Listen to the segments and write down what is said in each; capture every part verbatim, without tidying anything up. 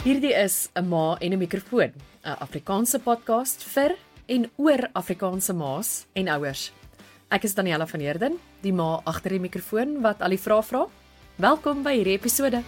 Hierdie is 'n ma en 'n mikrofoon, 'n Afrikaanse podcast vir en oor Afrikaanse ma's en ouers. Ek is Daniella van Heerden, die ma agter die mikrofoon wat al die vrae vra. Welkom by hierdie episode.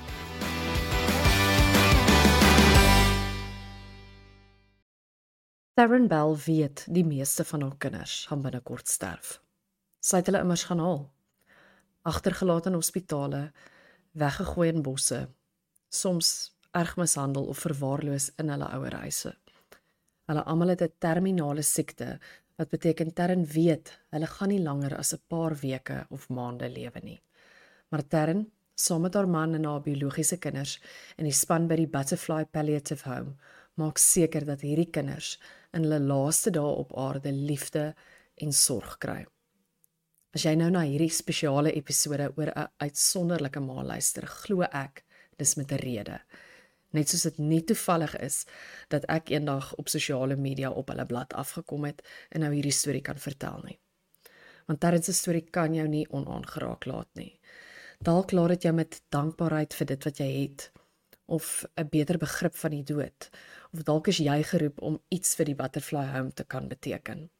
Taryn Bell weet die meeste van haar kinders gaan binnekort sterf. Sy het hulle immers gaan haal. Agtergelaat in hospitale, weggegooi in bosse, soms erg mishandel of verwaarloos in hulle ouerhuise. Hulle almal het 'n terminale siekte, wat beteken Taryn weet, hulle gaan nie langer as 'n paar weke of maande lewe nie. Maar Taryn, saam met haar man en haar biologiese kinders en die span by die Butterfly Palliative Home, maak seker dat hierdie kinders in hulle laaste dae op aarde liefde en sorg kry. As jy nou na hierdie spesiale episode oor 'n uitsonderlike ma luister, glo ek, dis met 'n rede. Net soos dit nie toevallig is dat ek eendag op sosiale media op hulle blad afgekom het en nou hierdie storie kan vertel nie. Want Taryn se storie kan jou nie onaangeraak laat nie. Dalk laat dit jou met dankbaarheid vir dit wat jy het, of 'n beter begrip van die dood, of dalk is jy geroep om iets vir die Butterfly Home te kan beteken.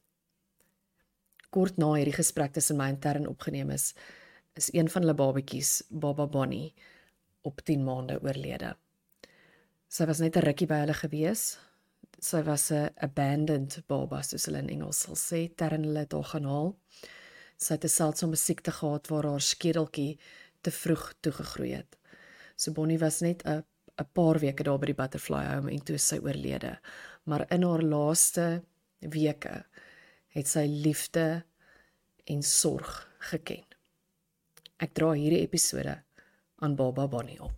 Kort na hierdie gesprek tussen my en Taryn opgeneem is, is een van hulle babetjies, Baba Bonnie, op tien maande oorlede. Sy was net 'n rukkie by hulle gewees. Sy was 'n abandoned baba, soos hulle in Engels sal sê. Taryn hulle het haar gaan haal. Sy het 'n seldsame siekte gehad waar haar skedeltjie te vroeg toegegroei het. So Bonnie was net 'n 'n paar weke daar by die Butterfly Home en toe is sy oorlede. Maar in haar laaste weke het sy liefde en sorg geken. Ek dra hierdie episode aan Baba Bonnie op.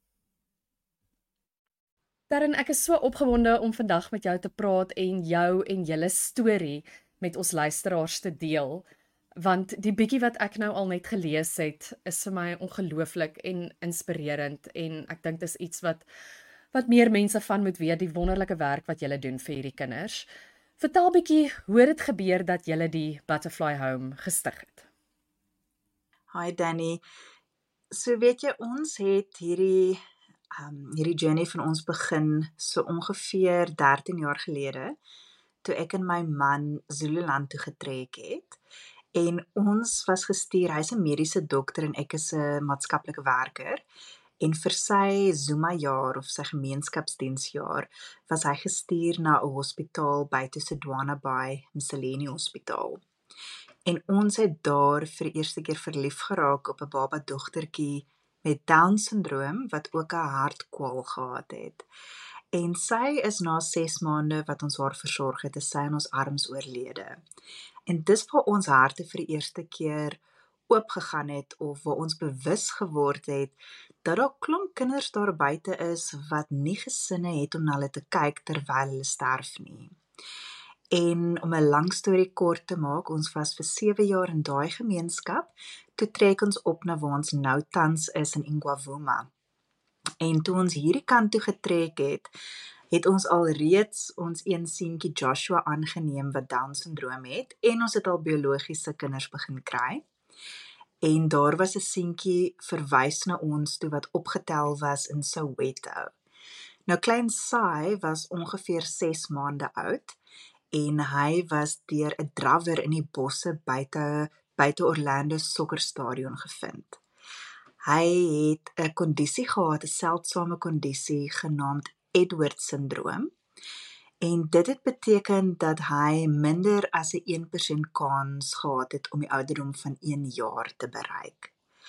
Taryn, ek is so opgewonde om vandag met jou te praat en jou en julle storie met ons luisteraars te deel, want die bietjie wat ek nou al net gelees het, is vir my ongelooflik en inspirerend en ek dink dis iets wat wat meer mense van moet weet, die wonderlike werk wat julle doen vir hierdie kinders. Vertel bietjie hoe het dit gebeur dat julle die Butterfly Home gestig het? Hi Danny. So weet jy, ons het hierdie Um, hierdie journey van ons begin so ongeveer dertien jaar gelede, toe ek en my man Zululand toe getrek het, en ons was gestuur, hy is 'n mediese dokter en ek is 'n maatskaplike werker, en vir sy Zuma jaar of sy gemeenskapsdiensjaar was hy gestuur na 'n hospitaal buite Sodwana Bay, Mseleni Hospitaal. En ons het daar vir die eerste keer verlief geraak op 'n baba dogtertjie met Down-sindroom, wat ook 'n hartkwal gehad het. En sy is na ses maande wat ons haar versorg het, is sy in ons arms oorlede. En dis waar ons harte vir die eerste keer oopgegaan het, of waar ons bewus geword het, dat daar klomp kinders daar buite is, wat nie gesinne het om na hulle te kyk terwyl hulle sterf nie. En om 'n lang storie kort te maak, ons was vir sewe jaar in daai gemeenskap, toe trek ons op na waar ons nou tans is in Ingwavuma. En toe ons hierdie kant toe getrek het, het ons al reeds ons een seentjie Joshua aangeneem wat Down-sindroom het, en ons het al biologiese kinders begin kry. En daar was 'n seentjie verwys na ons toe wat opgetel was in Soweto. Nou klein Sai was ongeveer ses maande oud, en hy was deur 'n drawer in die bosse buite buite Orlando sokkerstadion gevind. Hy het 'n kondisie gehad, 'n seldsame kondisie genaamd Edwards-sindroom, en dit het beteken dat hy minder as 'n een persent kans gehad het om die ouderdom van een jaar te bereik.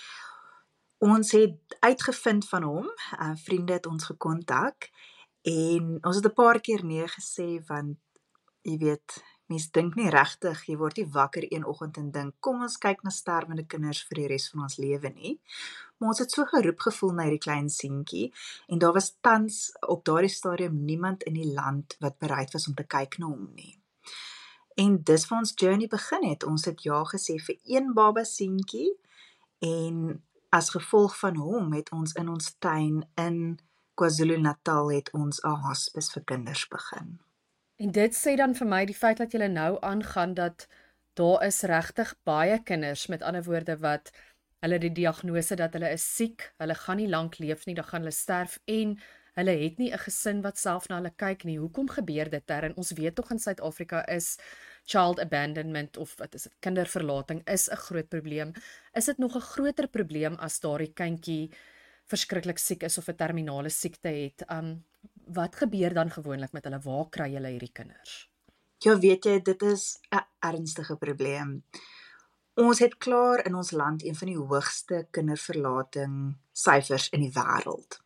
Ons het uitgevind van hom, uh, vriende het ons gekontak, en ons het 'n paar keer nee gesê, want jy weet, mens dink nie regtig, jy word nie wakker een oggend en dink, kom ons kyk na sterwende kinders vir die res van ons lewe nie. Maar ons het so geroep gevoel na hierdie klein seentjie, en daar was tans op daardie stadium niemand in die land wat bereid was om te kyk na hom nie. En dis waar ons journey begin het. Ons het ja gesê vir een baba seentjie, en as gevolg van hom het ons in ons tuin in KwaZulu-Natal het ons 'n hospice vir kinders begin. En dit sê dan vir my die feit dat julle nou aangaan dat daar is regtig baie kinders, met ander woorde wat hulle die diagnose dat hulle is siek, hulle gaan nie lank leef nie, dan gaan hulle sterf en hulle het nie 'n gesin wat self na hulle kyk nie. Hoekom gebeur dit daar? En ons weet tog in Suid-Afrika is child abandonment of wat is dit, kinderverlating is 'n groot probleem. Is dit nog 'n groter probleem as daardie kindjie verskriklik siek is of 'n terminale siekte het? Um wat gebeur dan gewoonlik met hulle? Waar kry hulle hierdie kinders? Ja, weet jy, dit is 'n ernstige probleem. Ons het klaar in ons land een van die hoogste kinderverlating syfers in die wêreld.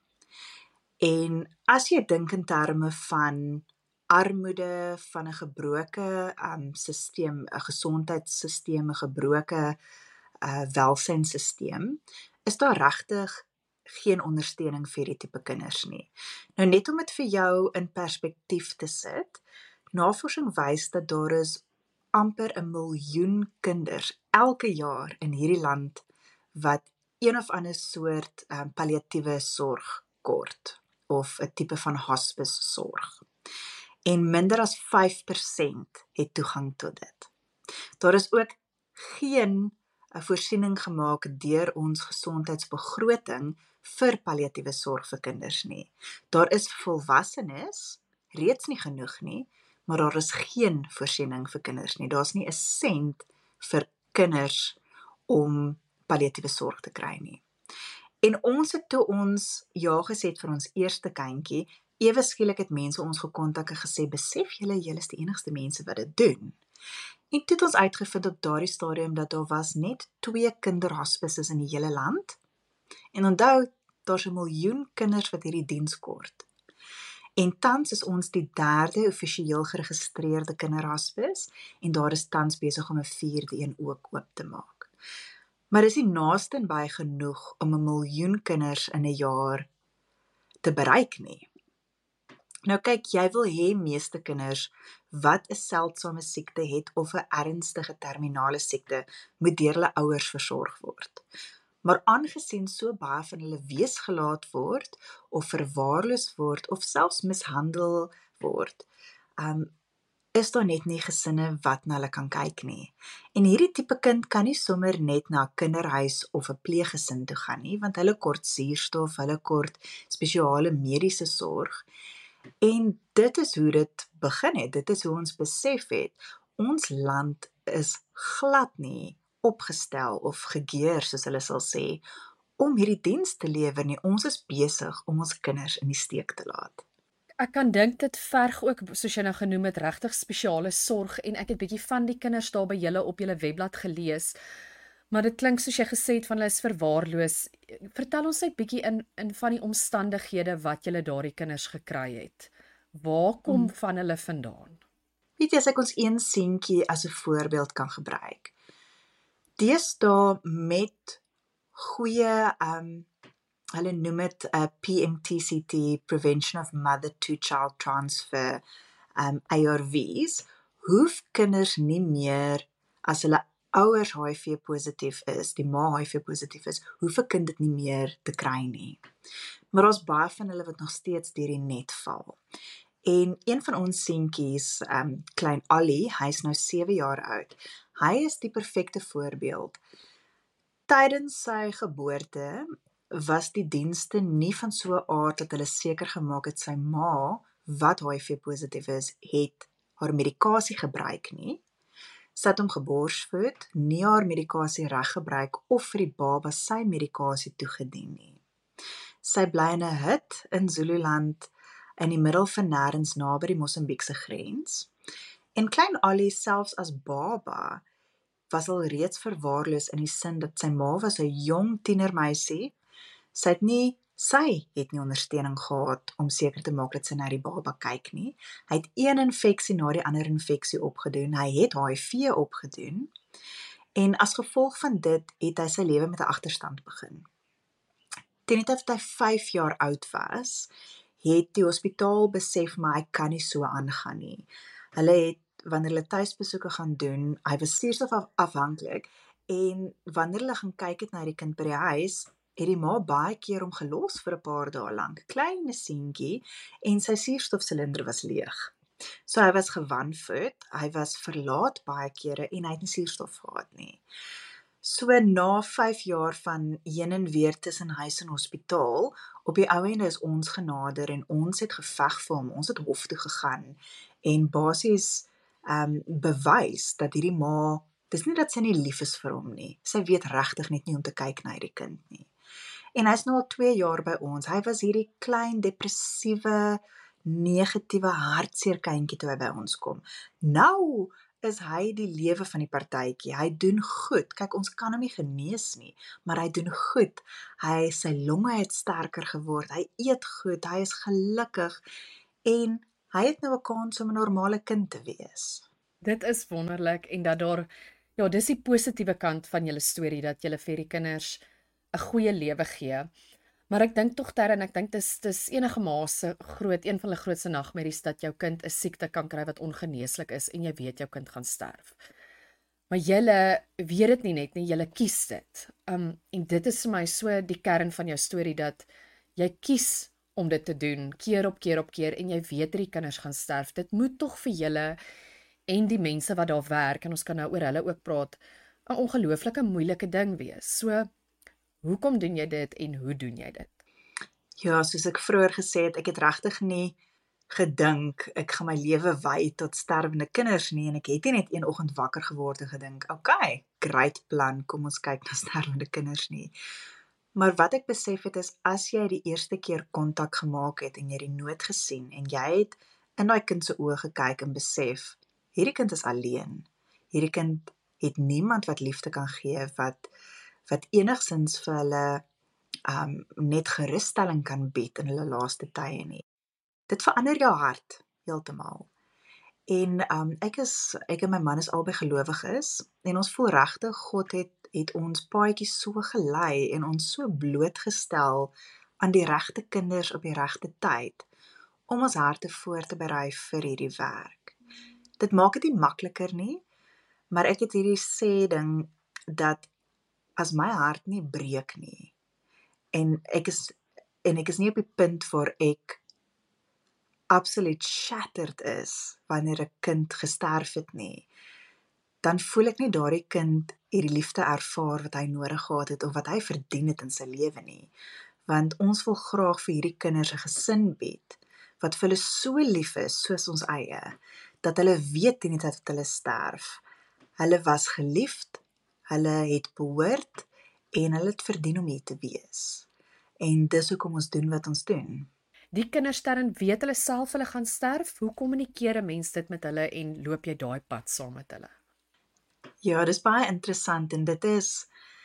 En as jy dink in terme van armoede, van 'n gebroke um, sisteem, 'n gesondheidssisteem, 'n gebroke uh, welsynsisteem, is daar regtig geen ondersteuning vir hierdie tipe kinders nie. Nou net om dit vir jou in perspektief te sit, navorsing wys dat daar is amper 'n miljoen kinders elke jaar in hierdie land wat een of ander soort um, palliatiewe sorg kort of 'n tipe van hospice sorg. En minder as vyf persent het toegang tot dit. Daar is ook geen 'n voorsiening gemaak deur ons gesondheidsbegroting vir palliatiewe sorg vir kinders nie. Daar is volwassenes reeds nie genoeg nie, maar daar is geen voorsiening vir kinders nie. Daar's nie 'n sent vir kinders om palliatiewe sorg te kry nie. En ons het toe ons ja gesê het vir ons eerste kindjie, ewe skielik het mense ons gekontak en gesê, besef julle, julle is die enigste mense wat dit doen. En toe het ons uitgevind op daardie stadium dat daar was net twee kinderhospices in die hele land. En onthou, daar's 'n miljoen kinders wat hierdie diens kort. En tans is ons die derde offisieel geregistreerde kinderhospice en daar is tans besig om 'n vierde een ook oop te maak. Maar dis nie naaste by genoeg om 'n miljoen kinders in 'n jaar te bereik nie. Nou kyk, jy wil hê meeste kinders wat 'n seldsame siekte het of 'n ernstige terminale siekte moet deur hulle ouers versorg word. Maar aangesien so baie van hulle weesgelaat word of verwaarloos word of selfs mishandel word, um, is daar net nie gesinne wat na hulle kan kyk nie. En hierdie tipe kind kan nie sommer net na 'n kinderhuis of 'n pleeggesin toe gaan nie, want hulle kort suurstof, hulle kort spesiale mediese sorg. En dit is hoe dit begin het, dit is hoe ons besef het, ons land is glad nie opgestel of gegeer, soos hulle sal sê, om hierdie diens te lewer nie. Ons is besig om ons kinders in die steek te laat. Ek kan dink dit verg ook, soos jy nou genoem het, regtig spesiale sorg en ek het bietjie van die kinders daar by julle op julle webblad gelees. Maar dit klink soos jy gesê het van hulle is verwaarloos. Vertel ons net bietjie in in van die omstandighede wat julle daardie kinders gekry het. Waar kom hmm. van hulle vandaan? Weet jy, as ek ons een seentjie as 'n voorbeeld kan gebruik. Deesdae met goeie um hulle noem dit 'n uh, P M T C T, Prevention of Mother to Child Transfer, um, A R V's, hoef kinders nie meer, as hulle ouers H I V positief is, die ma H I V positief is, hoef 'n kind dit nie meer te kry nie. Maar daar's baie van hulle wat nog steeds deur die net val. En een van ons seentjies, um, klein Ali, hy is nou sewe jaar oud, hy is die perfekte voorbeeld. Tydens sy geboorte was die dienste nie van so 'n aard dat hulle seker gemaak het sy ma, wat H I V positief is, het haar medikasie gebruik nie. Sy het hom geborsvoed, nie haar medikasie reg gebruik of vir die baba sy medikasie toegedien nie. Sy bly in 'n hut in Zululand in die middel van nêrens naby die Mosambiekse grens. En klein Ali selfs as baba was al reeds verwaarloos in die sin dat sy ma was 'n jong tienermeisie. Sy het nie, sy het nie ondersteuning gehad om seker te maak dat sy na die baba kyk nie. Hy het een infeksie na die ander infeksie opgedoen, hy het H I V opgedoen, en as gevolg van dit het hy sy lewe met 'n agterstand begin. Teen die tyd wat hy vyf jaar oud was, het die hospitaal besef, maar hy kan nie so aangaan nie. Hulle het, wanneer hulle tuisbesoeke gaan doen, hy was suurstof afhanklik, en wanneer hulle gaan kyk het na die kind by die huis, het die ma baie keer hom gelos vir 'n paar dae lank, klein seentjie, en sy suurstofsilinder was leeg. So hy was gewanvoed, hy was verlaat baie kere, en hy het nie suurstof gehad nie. So na vyf jaar van heen en weer tussen huis en hospitaal, op die ou ende is ons genader en ons het geveg vir hom, ons het hof toe gegaan en basies um, bewys dat hierdie ma, dis nie dat sy nie lief is vir hom nie, sy weet regtig net nie om te kyk na hierdie kind nie. En hy's nou al twee jaar by ons, hy was hierdie klein depressiewe, negatiewe hartseer kindjie toe hy by ons kom. Nou is hy die lewe van die partytjie, hy doen goed, kyk ons kan hom nie genees nie, maar hy doen goed, hy, sy longe het sterker geword, hy eet goed, hy is gelukkig, en hy het nou 'n kans om 'n normale kind te wees. Dit is wonderlik en dat daar, ja, dis die positiewe kant van julle storie, dat julle vir die kinders 'n goeie lewe gee. Maar ek dink tog ter en ek dink dis dis enige ma se groot, een van hulle grootste nagmerries dat jou kind 'n siekte kan kry wat ongeneeslik is en jy weet jou kind gaan sterf. Maar julle weet dit nie net nie, julle kies dit. Um en dit is vir my so die kern van jou storie, dat jy kies om dit te doen keer op keer op keer en jy weet dat die kinders gaan sterf. Dit moet tog vir julle en die mense wat daar werk, en ons kan nou oor hulle ook praat, 'n ongelooflike moeilike ding wees. So hoekom doen jy dit en hoe doen jy dit? Ja, soos ek vroeër gesê het, ek het regtig nie gedink ek gaan my lewe wy tot sterwende kinders nie, en ek het nie net een oggend wakker geword en gedink, okay, great plan, kom ons kyk na sterwende kinders nie. Maar wat ek besef het is, as jy die eerste keer kontak gemaak het en jy die nood gesien en jy het in daai kind se oë gekyk en besef, hierdie kind is alleen. Hierdie kind het niemand wat liefde kan gee, wat wat enigsins vir hulle um, net gerusstelling kan bied in hulle laaste tye nie. Dit verander jou hart heeltemal. En um, ek is ek en my man is albei gelowig is en ons voel regtig God het het ons paadjie so gelei en ons so blootgestel aan die regte kinders op die regte tyd om ons harte voor te berei vir hierdie werk. Dit maak dit nie makliker nie, maar ek het hierdie sê ding dat as my hart nie breek nie en ek is en ek is nie op die punt waar ek absoluut shattered is wanneer 'n kind gesterf het nie, dan voel ek nie daardie kind hierdie liefde ervaar wat hy nodig gehad het of wat hy verdien het in sy lewe nie. Want ons wil graag vir hierdie kinders 'n gesin bied wat vir hulle so lief is soos ons eie, dat hulle weet teen die tyd wat hulle sterf. Hulle was geliefd, hulle het behoort en hulle het verdien om hier te wees. En dis hoekom ons doen wat ons doen. Die kinders dan weet hulle self hulle gaan sterf. Hoe kommunikeer 'n mens dit met hulle en loop jy daai pad saam met hulle? Ja, dis baie interessant en dit is,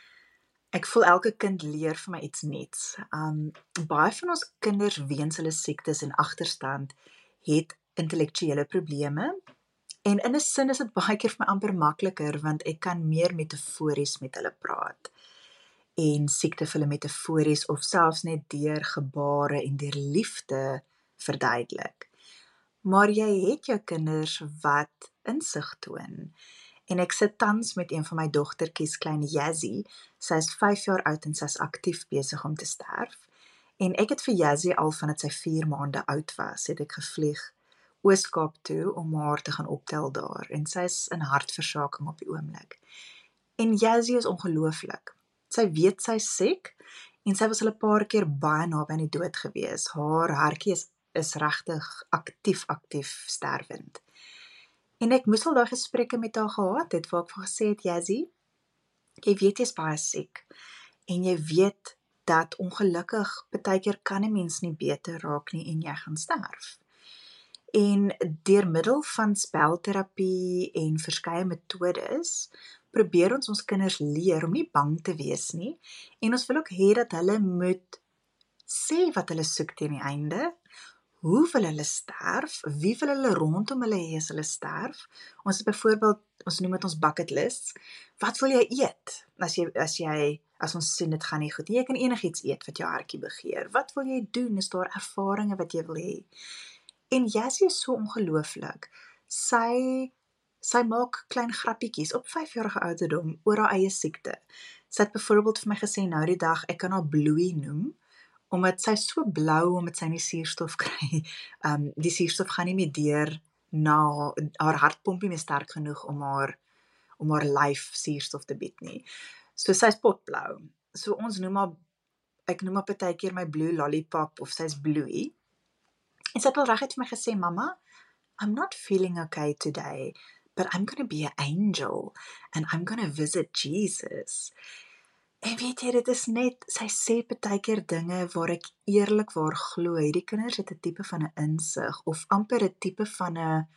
ek voel elke kind leer vir my iets nuuts. Um, baie van ons kinders weens hulle siektes en agterstand het intellektuele probleme en in 'n sin is dit baie keer vir my amper makliker want ek kan meer metafories met hulle praat en siekte vir hulle metafories of selfs net deur gebare en deur liefde verduidelik. Maar jy het jou kinders wat insig toon. En ek sit tans met een van my dogtertjies, klein Yazzie, sy is vyf jaar oud en sy is aktief besig om te sterf. En ek het vir Yazzie al vandat sy vier maande oud was, het ek gevlieg Oos-Kaap toe om haar te gaan optel daar. En sy is in hartversaking op die oomblik. En Yazzie is ongelooflik. Sy weet sy is siek en sy was al 'n paar keer baie naby aan die dood gewees. Haar hartjie is, is regtig aktief, aktief sterwend. En ek moes al daai gesprekke met haar gehad het, waar ek vir gesê het, Yazzie, jy weet jy is baie siek, en jy weet dat ongelukkig, partykeer kan 'n mens nie beter raak nie, en jy gaan sterf. En deur middel van spelterapie en verskeie metodes, probeer ons ons kinders leer om nie bang te wees nie, en ons wil ook hê dat hulle moet sê wat hulle soek teen die einde. Hoe wil hulle sterf? Wie wil hulle rondom hulle hê as hulle sterf? Ons het byvoorbeeld, ons noem dit ons bucket lists. Wat wil jy eet? As jy, as jy, as ons sien dit gaan nie goed. Jy kan enigiets eet wat jou hartjie begeer. Wat wil jy doen? Is daar ervarings wat jy wil hê? En Yazzie is so ongelooflik. Sy, sy maak klein grappietjies op vyfjarige ouderdom oor haar eie siekte. Sy het byvoorbeeld vir my gesê nou die dag, ek kan haar Bluey noem, omdat sy so blou, omdat sy nie suurstof kry, um, die suurstof gaan nie meer deur na, haar hartpomp nie meer sterk genoeg om haar, om haar lyf suurstof te bied nie. So sy's potblou. So ons noem haar, ek noem haar partykeer my blue lollipop of sy's Bluey. En sy het al reguit vir my gesê, mamma, I'm not feeling okay today, but I'm going to be an angel and I'm going to visit Jesus. En weet jy, dit is net, sy sê partykeer dinge waar ek eerlikwaar glo, hierdie kinders het 'n tipe van 'n insig of amper 'n tipe van 'n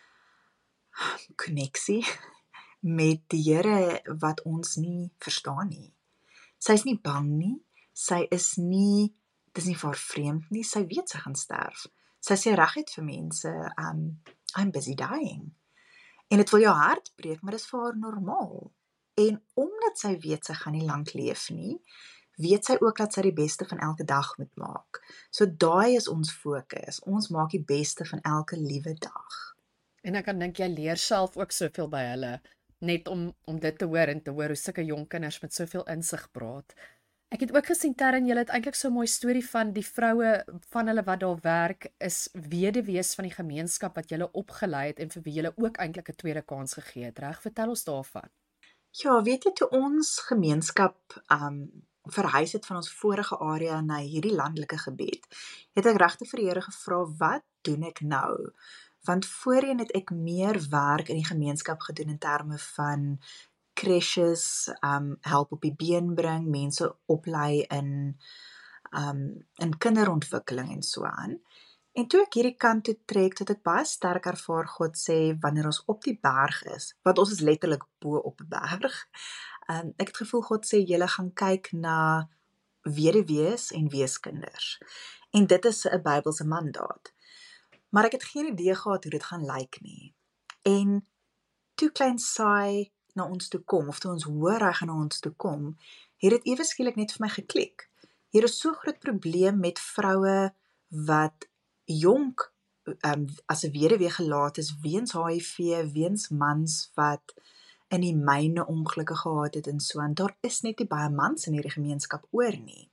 koneksie met die Here wat ons nie verstaan nie. Sy is nie bang nie, sy is nie, dis nie vir haar vreemd nie, sy weet sy gaan sterf. Sy sê reguit vir mense, um, I'm busy dying. En dit wil jou hart breek, maar dis vir haar normaal. En omdat sy weet sy gaan nie lank leef nie, weet sy ook dat sy die beste van elke dag moet maak. So daai is ons fokus. Ons maak die beste van elke liewe dag. En ek kan dink jy leer self ook soveel by hulle, net om om dit te hoor en te hoor hoe sulke jong kinders met soveel insig praat. Ek het ook gesien Terren, julle het eintlik so 'n mooi storie van die vroue van hulle wat daar werk is weduwees van die gemeenskap wat julle opgelei het en vir wie julle ook eintlik 'n tweede kans gegee het. Reg, vertel ons daarvan. Ja, weet jy, toe ons gemeenskap um verhuis het van ons vorige area na hierdie landelike gebied, het ek regtig vir die Here gevra, wat doen ek nou? Want voorheen het ek meer werk in die gemeenskap gedoen in terme van crèches, um, help op die been bring, mense oplei in, um, in kinderontwikkeling en so aan. En toe ek hierdie kant toe trek, het ek baie sterk ervaar God sê, wanneer ons op die berg is, want ons is letterlik bo op 'n berg, um, ek het gevoel God sê, julle gaan kyk na weduwees en weeskinders. En dit is 'n Bybelse mandaat. Maar ek het geen idee gehad hoe dit gaan lyk nie. En toe klein Saai na ons toe kom, of toe ons hoor hy gaan na ons toe kom, het dit ewe skielik net vir my geklik. Hier is so groot probleem met vroue wat jonk um, as 'n weduwee gelaat is weens H I V, weens mans wat in die myne ongelukke gehad het en so aan. Daar is net nie baie mans in hierdie gemeenskap oor nie.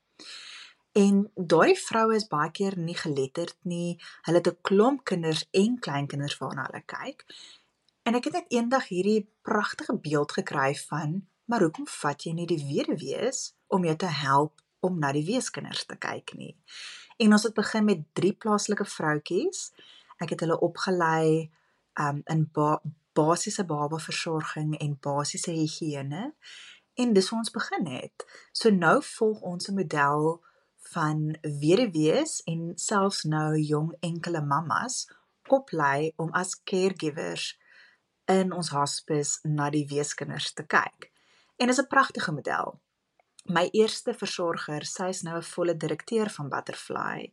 En daardie vroue is baie keer nie geletterd nie, hulle het 'n klomp kinders en kleinkinders waarna hulle kyk. En ek het net eendag hierdie pragtige beeld gekry van, maar hoekom vat jy nie die weduwees om jou te help om na die weeskinders te kyk nie? En ons het begin met drie plaaslike vroutjies. Ek het hulle opgelei um, in ba basiese babaversorging en basiese higiëne. En dis hoe ons begin het. So nou volg ons 'n model van weduwees en selfs nou jong enkele mammas oplei om as caregivers in ons hospice na die weeskinders te kyk. En dis 'n pragtige model. My eerste versorger, sy is nou 'n volle direkteur van Butterfly,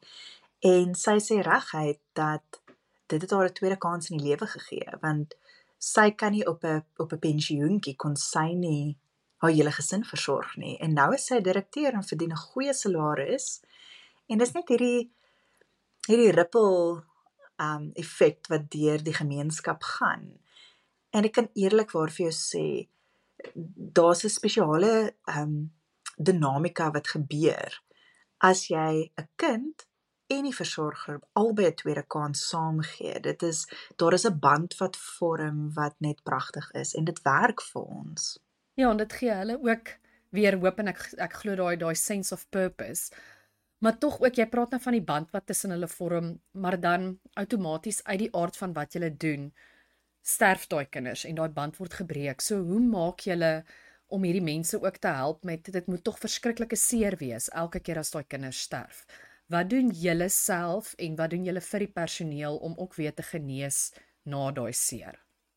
en sy sê reguit dat dit het haar 'n tweede kans in die lewe gegee, want sy kan nie op 'n op 'n pensioentjie kon sy nie haar hele gesin versorg nie, en nou is sy direkteur en verdien 'n goeie salaris, en dis net hierdie hierdie ripple um, effek wat deur die gemeenskap gaan. En ek kan eerlikwaar vir jou sê, daar's 'n spesiale um, dinamika wat gebeur as jy 'n kind en die versorger albei 'n tweede kans saamgee. Dit is, daar is 'n band wat vorm wat net pragtig is, en dit werk vir ons. Ja, en dit gee hulle ook weer hoop, en ek ek glo daai daai sense of purpose. Maar tog ook, jy praat nou van die band wat tussen hulle vorm, maar dan outomaties uit die aard van wat julle doen, sterf daai kinders en daai band word gebreek. So hoe maak julle om hierdie mense ook te help met, dit moet tog verskriklike seer wees elke keer as daai kinders sterf. Wat doen julle self en wat doen julle vir die personeel om ook weer te genees na daai seer?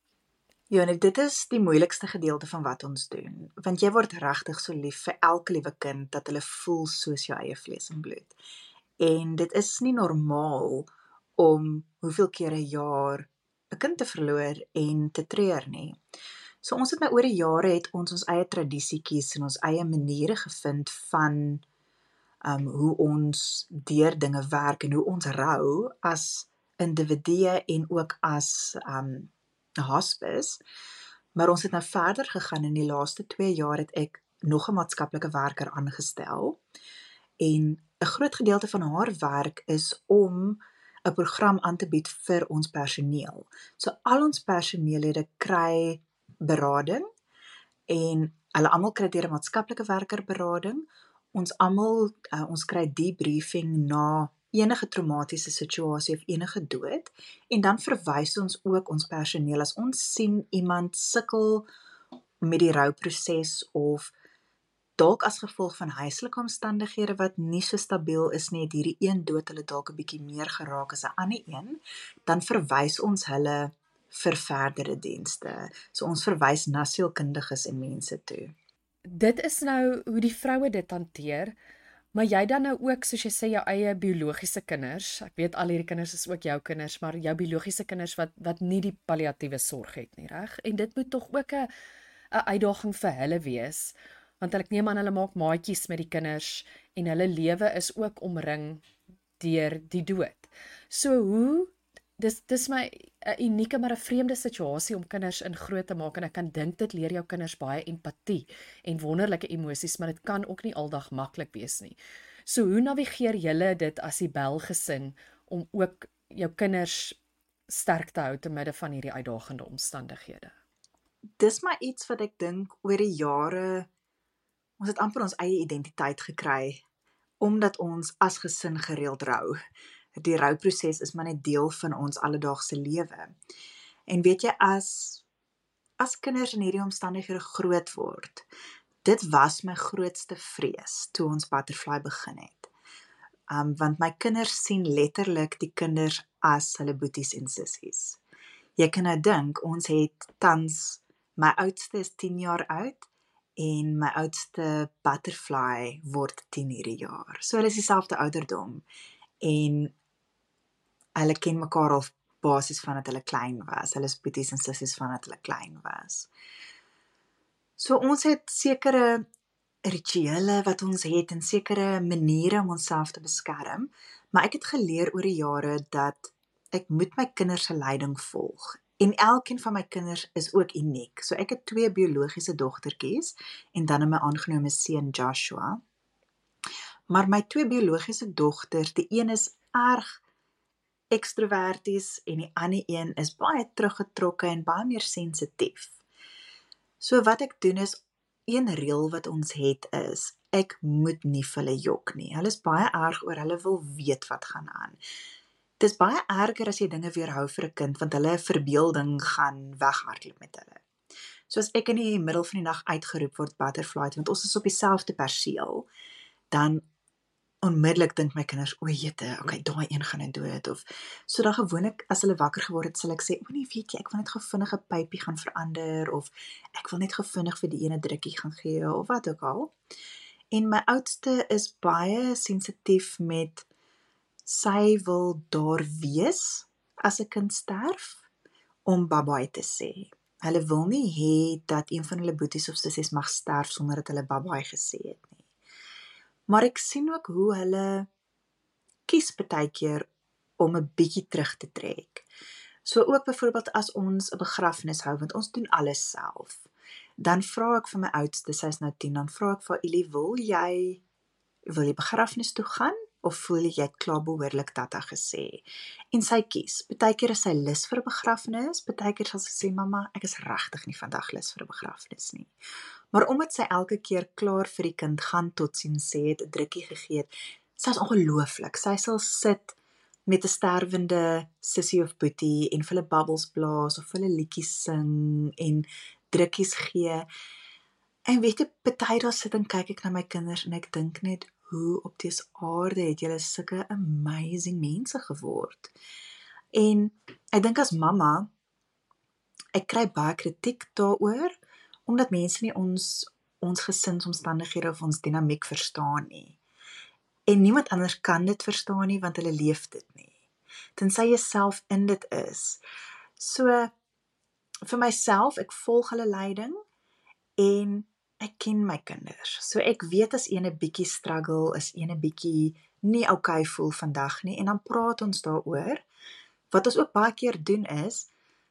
Ja, en dit is die moeilikste gedeelte van wat ons doen, want jy word regtig so lief vir elke liewe kind dat hulle voel soos jou eie vlees en bloed. En dit is nie normaal om hoeveel keer 'n jaar 'n kind te verloor en te treur nie. So ons het nou oor die jare het ons ons eie tradisietjies en ons eie maniere gevind van um, hoe ons deur dinge werk en hoe ons rou as individue en ook as um, 'n hospice. Maar ons het nou verder gegaan, in die laaste twee jaar het ek nog 'n maatskaplike werker aangestel, en 'n groot gedeelte van haar werk is om 'n program aan te bied vir ons personeel. So al ons personeellede kry berading, en hulle almal kry deur 'n maatskaplike werker berading. Ons almal, uh, ons kry debriefing na enige traumatiese situasie of enige dood, en dan verwys ons ook ons personeel as ons sien iemand sukkel met die rouproses of dalk as gevolg van huislike omstandighede wat nie so stabiel is nie, het hierdie een dood hulle dalk 'n bietjie meer geraak as 'n ander een, dan verwys ons hulle vir verdere dienste. So ons verwys na sielkundiges en mense toe. Dit is nou hoe die vroue dit hanteer, maar jy dan nou ook, soos jy sê, jou eie biologiese kinders. Ek weet al hierdie kinders is ook jou kinders, maar jou biologiese kinders wat wat nie die palliatiewe sorg het nie, reg? En dit moet tog ook 'n 'n uitdaging vir hulle wees, want ek neem aan hulle maak maatjies met die kinders en hulle lewe is ook omring deur die dood. So hoe dis dis my 'n unieke maar 'n vreemde situasie om kinders in groot te maak, en ek kan dink dit leer jou kinders baie empatie en wonderlike emosies, maar dit kan ook nie aldag maklik wees nie. So hoe navigeer julle dit as die Bell gesin om ook jou kinders sterk te hou te midde van hierdie uitdagende omstandighede? Dis maar iets wat ek dink oor die jare, ons het amper ons eie identiteit gekry, omdat ons as gesin gereeld rou. Die rouproses is maar net deel van ons alledaagse lewe. En weet jy, as as kinders in hierdie omstandighede groot word, dit was my grootste vrees toe ons Butterfly begin het. Um, want my kinders sien letterlik die kinders as hulle boeties en sissies. Jy kan nou dink, ons het tans, my oudste is tien jaar oud, en my oudste Butterfly word tien hierdie jaar. So hulle is dieselfde ouderdom, en hulle ken mekaar al basis van dat hulle klein was. Hulle is boeties en sissies van dat hulle klein was. So ons het sekere rituele wat ons het, en sekere maniere om onsself te beskerm, maar ek het geleer oor die jare dat ek moet my kinders se leiding volg. En elkeen van my kinders is ook uniek. So ek het twee biologiese dogtertjies, en dan 'n my aangenome seun Joshua. Maar my twee biologiese dogters, die een is erg ekstroverties en die ander een is baie teruggetrokke en baie meer sensitief. So wat ek doen is, een reël wat ons het is, ek moet nie vir hulle jok nie. Hulle is baie erg oor, hulle wil weet wat gaan aan. Dit is baie erger as jy dinge weerhou vir 'n kind, want hulle verbeelding gaan weghardloop met hulle. So as ek in die middel van die nag uitgeroep word Butterfly, want ons is op dieselfde perseel, dan onmiddellik dink my kinders, o jete, okay, daai een gaan nou dood, of so dan gewoonlik, as hulle wakker geword het, sal ek sê, o nee, weet jy, ek wil net gou vinnig 'n pypie gaan verander, of ek wil net gou vinnig vir die ene drukkie gaan gee, of wat ook al. En my oudste is baie sensitief met, sy wil daar wees, as 'n kind sterf, om bye-bye te sê. Hulle wil nie hê dat een van hulle boeties of sissies mag sterf, sonder dat hulle bye-bye gesê het nie. Maar ek sien ook hoe hulle kies partykeer om 'n bietjie terug te trek. So ook byvoorbeeld as ons 'n begrafnis hou, want ons doen alles self, dan vra ek vir my oudste, sy is nou tien, dan vra ek vir Elie, wil jy, wil jy begrafnis toe gaan, of voel jy, jy het klaar behoorlik tata gesê? En sy kies, partykeer is sy lus vir 'n begrafnis, partykeer sal sy sê, mamma, ek is regtig nie vandag lus vir 'n begrafnis nie. Maar omdat sy elke keer klaar vir die kind gaan totsiens sê het, 'n drukkie gegee het, sy is ongelooflik. Sy sal sit met 'n sterwende sussie of boetie en vir hulle bubbles blaas of vir hulle liedjies sing en drukkies gee. En weet jy, party daar sit en kyk ek na my kinders en ek dink net, hoe op dese aarde het julle sulke amazing mense geword. En ek dink as mamma, ek kry baie kritiek daaroor, omdat mense nie ons ons gesinsomstandighede of ons dinamiek verstaan nie. En niemand anders kan dit verstaan nie, want hulle leef dit nie. Tensy jy self in dit is. So, vir myself, ek volg hulle leiding, en ek ken my kinders. So ek weet as ene bietjie struggle, as ene bietjie nie okay voel vandag nie, en dan praat ons daaroor. Wat ons ook baie keer doen is,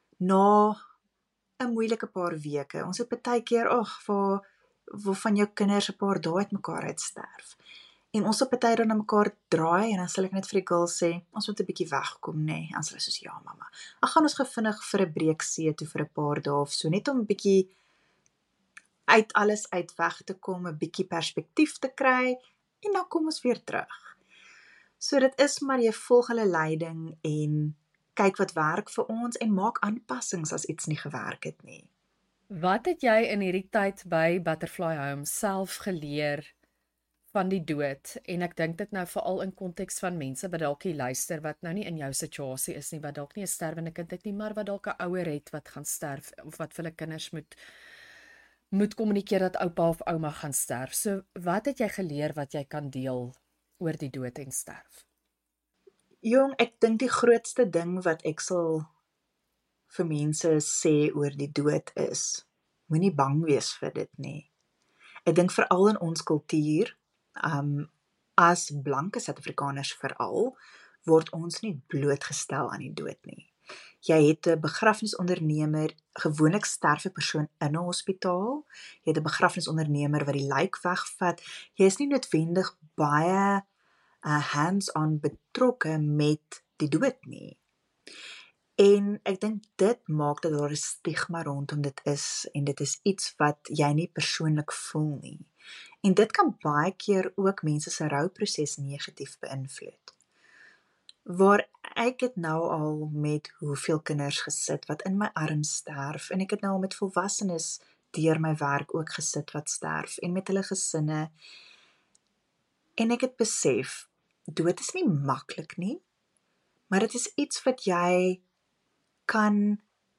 na 'n moeilike paar weke, ons het partykeer, ag, waar, waar van jou kinders 'n paar dae uit mekaar uitsterf. En ons op party dan na mekaar draai, en dan sal ek net vir die girl sê, ons moet 'n bietjie wegkom, nê, nee. En sy soos, ja mamma, ag gaan ons gevinnig vir 'n breek see toe vir 'n paar dae of so, net om 'n bietjie uit alles uit weg te kom, 'n bietjie perspektief te kry en dan kom ons weer terug. So dit is maar jy volg hulle leiding en kyk wat werk vir ons en maak aanpassings as iets nie gewerk het nie. Wat het jy in hierdie tyd by Butterfly Home self geleer van die dood? En ek dink dit nou veral in konteks van mense wat dalk hier luister wat nou nie in jou situasie is nie, wat dalk nie 'n sterwende kind het nie, maar wat dalk 'n ouer het wat gaan sterf of wat vir hulle kinders moet moet kommunikeer dat oupa of ouma gaan sterf. So wat het jy geleer wat jy kan deel oor die dood en sterf? Jong, ek dink die grootste ding wat ek sal vir mense sê oor die dood is, moenie bang wees vir dit nie. Ek dink veral in ons kultuur, um, as blanke Suid-Afrikaners veral, word ons nie blootgestel aan die dood nie. Jy het 'n begrafnisondernemer, gewoonlik sterf 'n persoon in 'n hospitaal, jy het 'n begrafnisondernemer wat die lijk wegvat, jy is nie noodwendig baie uh, hands-on betrokke met die dood nie. En ek dink dit maak dat daar 'n stigma rondom dit is, en dit is iets wat jy nie persoonlik voel nie. En dit kan baie keer ook mense se rouproses negatief beïnvloed. Waar ek het nou al met hoeveel kinders gesit wat in my arms sterf, en ek het nou al met volwassenes deur my werk ook gesit wat sterf, en met hulle gesinne, en ek het besef, dood is nie maklik nie, maar dit is iets wat jy kan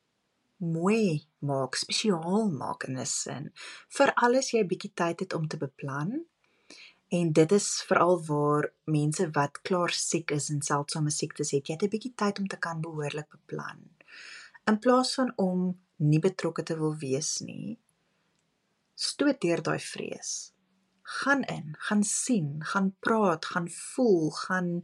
mooi maak, spesiaal maak in 'n sin, veral as jy 'n bietjie tyd het om te beplan, en dit is veral waar mense wat klaar siek is en seldsame siektes het, jy het 'n bietjie tyd om te kan behoorlik beplan. In plaas van om nie betrokke te wil wees nie, stoot deur daai vrees. Gaan in, gaan sien, gaan praat, gaan voel, gaan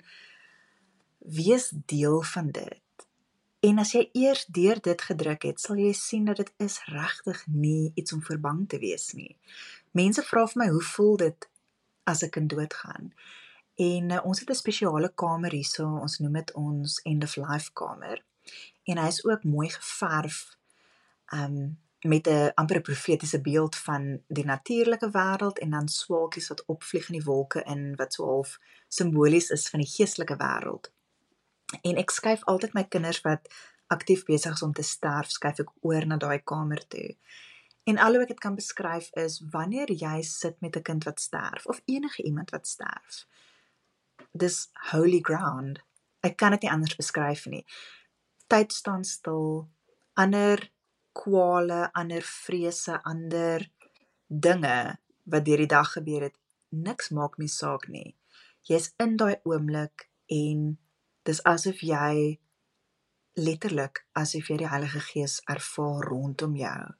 wees deel van dit. En as jy eers deur dit gedruk het, sal jy sien dat dit is regtig nie iets om vir bang te wees nie. Mense vra vir my, hoe voel dit as ek in doodgaan? En uh, ons het 'n spesiale kamer hierso, ons noem dit ons end of life kamer. En hy is ook mooi geverf, um, met 'n amper 'n profetiese beeld van die natuurlike wêreld, en dan swaalkies wat opvlieg in die wolke in, wat so half simbolies is van die geestelike wêreld. En ek skuif altyd my kinders wat aktief besig is om te sterf, skuif ek oor na daai kamer toe. En al hoe ek dit kan beskryf is, wanneer jy sit met 'n kind wat sterf, of enige iemand wat sterf, dis holy ground. Ek kan dit nie anders beskryf nie. Tyd staan stil, ander kwale, ander vrese, ander dinge wat deur die dag gebeur het, niks maak my saak nie. Jy is in daai oomblik, en dis asof jy, letterlik, asof jy die Heilige Gees ervaar rondom jou.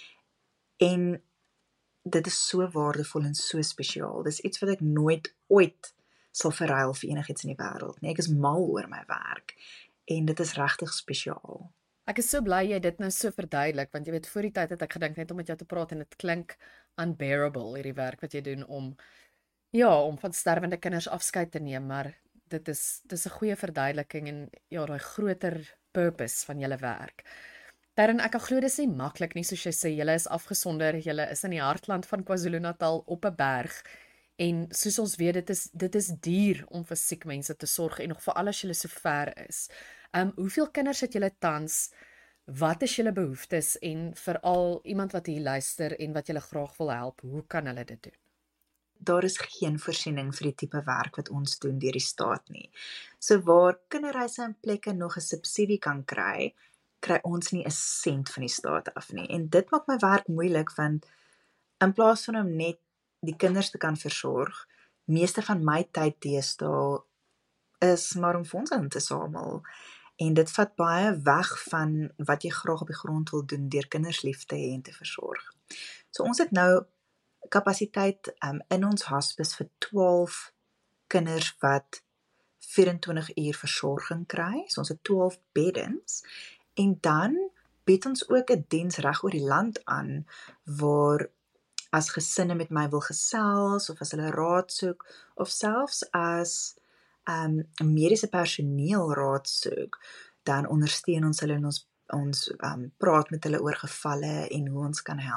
En dit is so waardevol en so spesiaal. Dis iets wat ek nooit ooit sal verruil vir enigiets in die wêreld nie. Ek is mal oor my werk, en dit is regtig spesiaal. Ek is so bly jy dit nou so verduidelik, want jy weet, voor die tyd het ek gedink net om met jou te praat, en dit klink unbearable, hierdie werk wat jy doen om, ja, om van sterwende kinders afskeid te neem, maar dit is, dit is 'n goeie verduideliking, en ja, daai groter purpose van julle werk. Darren, ek kan glo dis nie maklik nie, soos jy sê, julle is afgesonder, julle is in die hartland van KwaZulu-Natal op 'n berg, en soos ons weet, dit is, dit is duur om vir siek mense te sorg, en nog veral as julle so ver is. Um, hoeveel kinders het julle tans, wat is julle behoeftes, en veral iemand wat hier luister, en wat julle graag wil help, hoe kan hulle dit doen? Daar is geen voorsiening vir die tipe werk wat ons doen deur die staat nie. So waar kinderhuise in plekke nog 'n subsidie kan kry, kry ons nie 'n sent van die staat af nie. En dit maak my werk moeilik, want in plaas van om net die kinders te kan versorg, meeste van my tyd deesdae is maar om fondse in te samel. En dit vat baie weg van wat jy graag op die grond wil doen deur kinders lief te hê en te versorg. So ons het nou kapasiteit um, in ons hospice vir twaalf kinders wat vyf-en-twintig uur versorging kry. So ons het twaalf beddens, en dan bied ons ook 'n diens reg oor die land aan, waar as gesinne met my wil gesels, of as hulle raad soek, of selfs as um, mediese personeel raad soek, dan ondersteun ons hulle, en ons, ons um, praat met hulle oor gevalle en hoe ons kan help.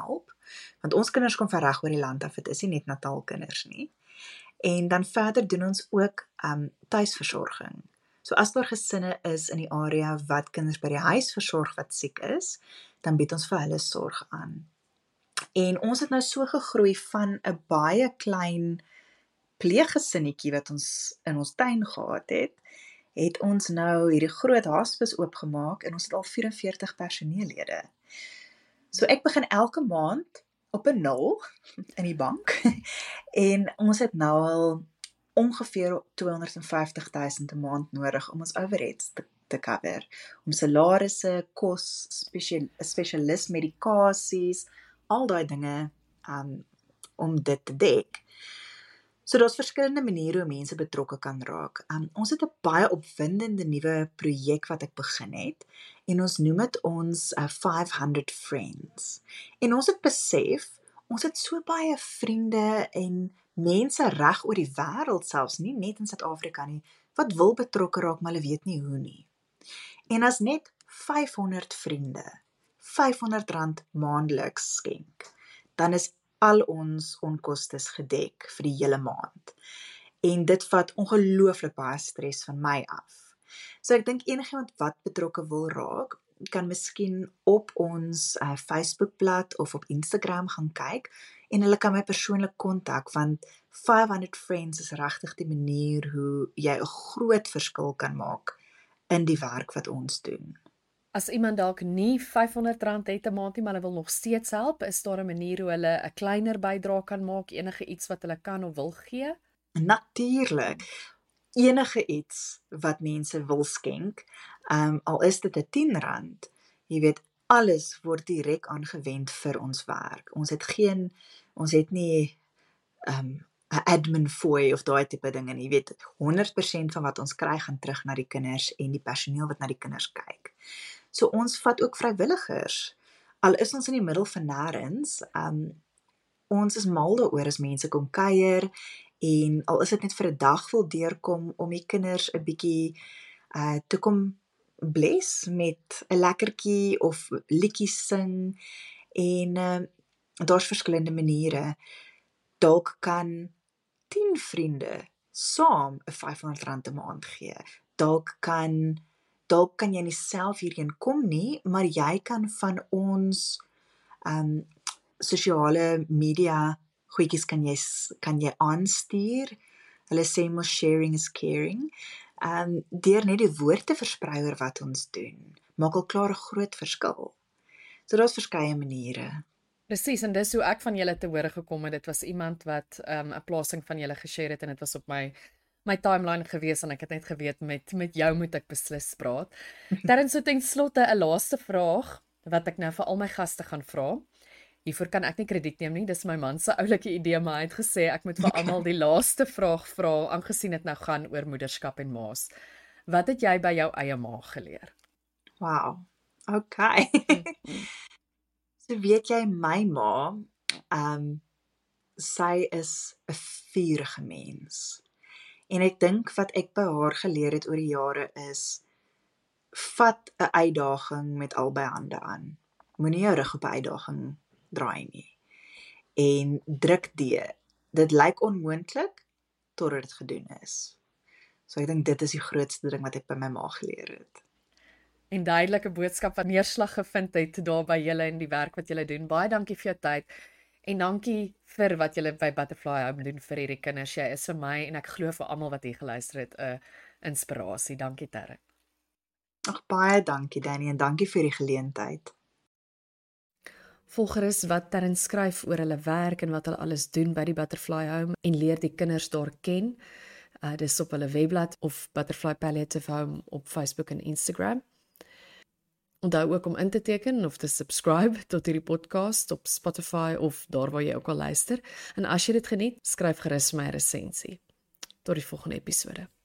Want ons kinders kom van reg oor die land af, dit is nie net Natal kinders nie. En dan verder doen ons ook um, tuisversorging. So as daar gesinne is in die area wat kinders by die huis versorg wat siek is, dan bied ons vir hulle sorg aan. En ons het nou so gegroei van 'n baie klein pleeggesinnetjie wat ons in ons tuin gehad het, het ons nou hierdie groot hospice oopgemaak en ons het al vyf en veertig personeellede. So ek begin elke maand op 'n nul in die bank en ons het nou al ongeveer tweehonderd en vyftig duisend 'n maand nodig om ons overheads te, te cover, om salarisse, kos, spesial, spesialis medikasies, al daai dinge um, om dit te dek. So daar's verskillende maniere hoe mense betrokke kan raak. Um, ons het 'n baie opwindende nuwe projek wat ek begin het en ons noem dit ons uh, five hundred friends. En ons het besef, ons het so baie vriende en mense reg oor die wêreld, selfs nie net in Suid-Afrika nie, wat wil betrokke raak, maar hulle weet nie hoe nie. En as net vyfhonderd vriende vyfhonderd rand maandeliks skenk, dan is al ons onkostes gedek vir die hele maand. En dit vat ongelooflik baie stres van my af. So ek dink enigiemand wat betrokke wil raak, kan miskien op ons uh, Facebookblad of op Instagram gaan kyk en hulle kan my persoonlik kontak, want five hundred friends is regtig die manier hoe jy 'n groot verskil kan maak in die werk wat ons doen. As iemand dalk nie vyfhonderd rand het 'n maand nie, maar hulle wil nog steeds help, is daar 'n manier hoe hulle 'n kleiner bydrae kan maak, enige iets wat hulle kan of wil gee? Natuurlik. Enige iets wat mense wil skenk, um, al is dit 'n tien rand, jy weet, alles word direk aangewend vir ons werk. Ons het geen, ons het nie um, 'n admin fooi of daai tipe dinge nie, jy weet, honderd persent van wat ons kry gaan terug na die kinders en die personeel wat na die kinders kyk. So ons vat ook vrywilligers, al is ons in die middel van nêrens, um, ons is mal daaroor as mense kom kuier, en al is dit net vir 'n dag wil deurkom om die kinders 'n bietjie uh, te kom bless met 'n lekkertjie of liedjies sing, en uh, daar's verskillende maniere. Dalk kan tien vriende saam 'n vyfhonderd rand 'n maand gee. Dalk kan dalk kan jy nie self hierheen kom nie, maar jy kan van ons um, sosiale media goedjies kan jy kan jy aanstuur. Hulle sê mos sharing is caring. Um, deur net die woord te versprei oor wat ons doen, maak al klaar 'n groot verskil. So daar's verskeie maniere. Presies, en dis hoe ek van julle te hore gekom het. Dit was iemand wat 'n um, plasing van julle geshare het en dit was op my my timeline gewees en ek het net geweet met met jou moet ek beslis praat. Terwyl so ten slotte 'n laaste vraag wat ek nou vir al my gaste gaan vra. Hiervoor kan ek nie krediet neem nie, dis my man se oulike idee, maar hy het gesê ek moet vir almal die laaste vraag vra, aangesien dit nou gaan oor moederskap en maas. Wat het jy by jou eie ma geleer? Wow, okay. So weet jy, my ma, um, sy is 'n vurige mens. En ek dink wat ek by haar geleer het oor die jare is, vat 'n uitdaging met albei hande aan. Moenie jou rug op 'n uitdaging draai nie. En druk deur. Dit lyk onmoontlik totdat dit gedoen is. So ek dink dit is die grootste ding wat ek by my ma geleer het. En duidelike boodskap wat neerslag gevind het daar by julle en die werk wat julle doen. Baie dankie vir jou tyd. En dankie vir wat julle by Butterfly Home doen vir hierdie kinders. Jy is vir my en ek glo vir almal wat hier geluister het 'n inspirasie. Dankie Terren. Ag baie dankie Danny en dankie vir die geleentheid. Volg gerus wat Terren skryf oor hulle werk en wat hulle alles doen by die Butterfly Home en leer die kinders daar ken. Uh, dis op hulle webblad of Butterfly Palliative Home op Facebook en Instagram. Onthou ook om in te teken of te subscribe tot hierdie podcast op Spotify of daar waar jy ook al luister. En as jy dit geniet, skryf gerus my resensie. Tot die volgende episode.